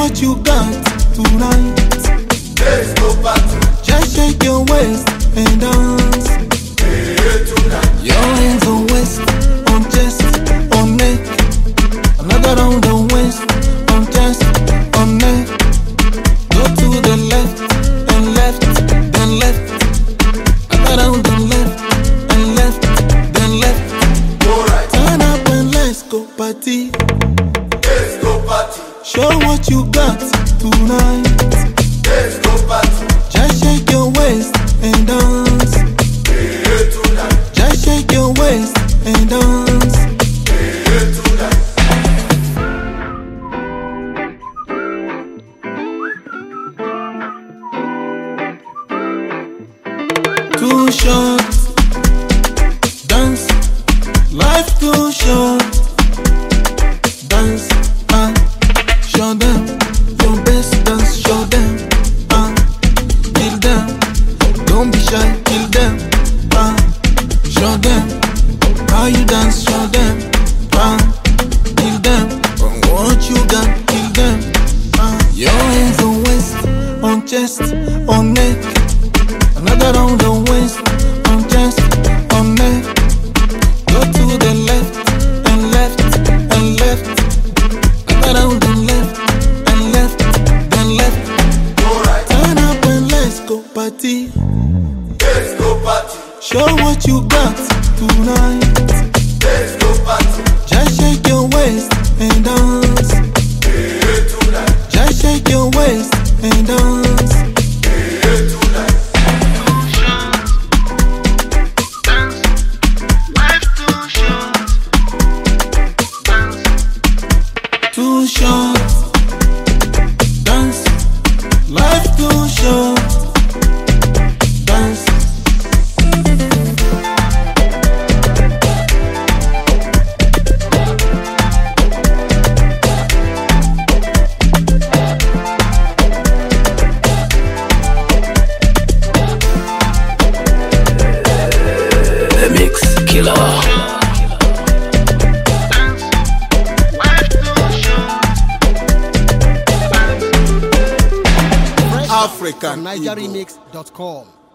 what you got tonight. Let's go party. Just shake your waist and dance. Hey, tonight. Your hands on waist, on chest, on neck. Another round on waist, on chest, on neck. Go to the left and left, then left. Another round on left and left, then left. Alright. Turn up and let's go party. Let's go party. Show what you got tonight. Let's go party. Just shake your waist and dance. Hey, tonight. Just shake your waist and dance. Hey, tonight. Too short, dance. Life too short, dance. Show them your best dance. Show them, kill them. Don't be shy, kill them. Show them how you dance. Show them, kill them. What you got, kill them. Your hands on waist, on chest, on neck. Another round on waist, on chest, on neck. Go to the left and left and left. Another round on left and left, then left. Alright. Turn up and let's go party. Let's go party. Show what you got tonight. Let's go party. Just shake your waist and dance. Hey, tonight. Just shake your waist and dance. Hey, tonight. Too short, dance. Life too short, dance. The Mix Killer. African NigerRemix.com.